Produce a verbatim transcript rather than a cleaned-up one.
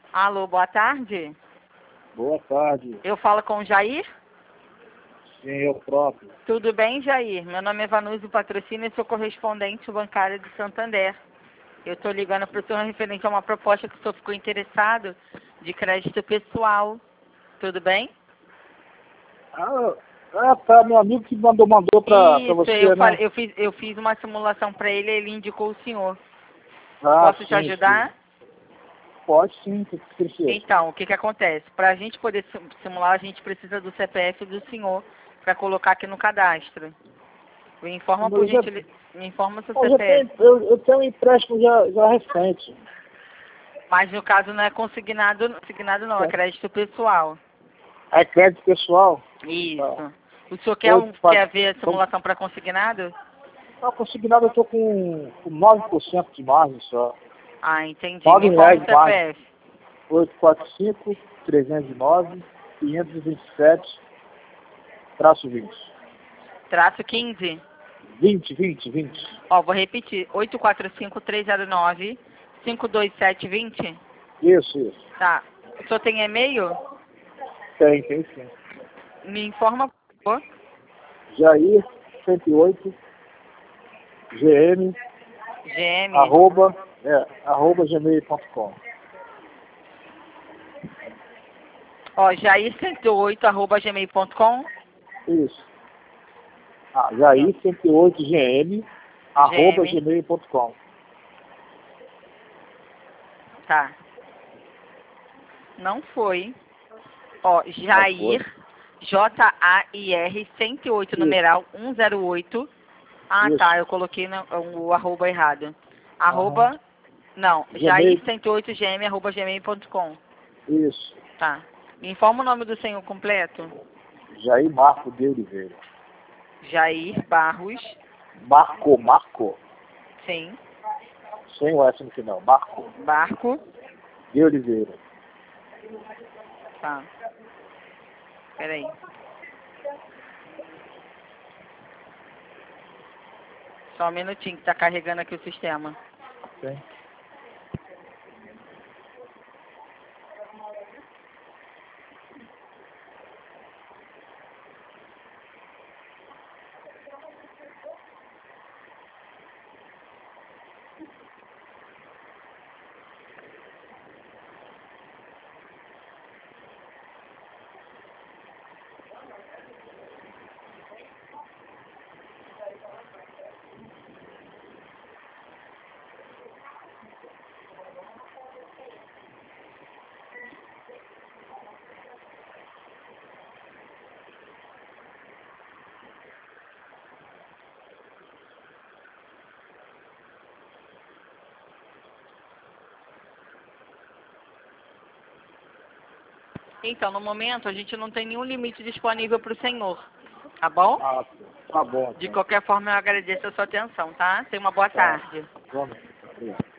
Alô, boa tarde. Boa tarde. Eu falo com o Jair? Sim, eu próprio. Tudo bem, Jair? Meu nome é Vanusa Patrocínio e sou correspondente bancária de Santander. Eu estou ligando para o senhor referente a uma proposta que o senhor ficou interessado de crédito pessoal. Tudo bem? Ah, ah, tá, meu amigo que mandou, mandou pra, pra Isso, você, eu, né? falei, eu, fiz, eu fiz uma simulação para ele e ele indicou o senhor. Ah, Posso te sim, ajudar? sim. Pode sim, o que que precisa? Então, o que, que acontece? Para a gente poder sim- simular, a gente precisa do C P F do senhor para colocar aqui no cadastro. Me informa Mas por eu já, gentileza. Me informa seu eu já C P F. tenho, eu, eu tenho um empréstimo já, já recente. Mas no caso não é consignado, consignado não, é crédito pessoal. É crédito pessoal? Isso. O senhor quer, Oito, um, quatro, quer ver a simulação para consignado? ah, consignado eu tô com, com nove por cento de margem só. Ah, entendi. Me nove informa reais o de margem. C P F. oito quatro cinco, trezentos e nove, quinhentos e vinte e sete, traço vinte. Traço quinze. vinte, vinte, vinte. Ó, vou repetir. oito quatro cinco, três zero nove, cinco dois sete dois zero. Isso, isso. Tá. O senhor tem e-mail? Tem, tem sim. Me informa, por favor. Jair cento e oito gm G M. arroba, é, arroba gmail ponto com. Ó, jair cento e oito arroba gmail ponto com. Isso. Ah, Jair cento e oito gm arroba G M. gmail ponto com. Tá. Não foi. Ó, Jair, J A I R cento e oito, Isso. numeral cento e oito. Ah, Isso. tá, eu coloquei no, o arroba errado. Arroba, não, Gmail. jair cento e oito g m arroba gmail ponto com. Isso. Tá. Me informa o nome do senhor completo. Jair Marco de Oliveira. Jair Barros, Marco, Marco. sim, Sem o S no final. Marco Barco, de Oliveira. tá. Peraí. Só um minutinho que tá carregando aqui o sistema. Tem. Então, no momento, a gente não tem nenhum limite disponível para o senhor, tá bom? Ah, tá bom. De Então. qualquer forma, eu agradeço a sua atenção, tá? Tenha uma boa Tá. tarde. Vamos. Obrigado.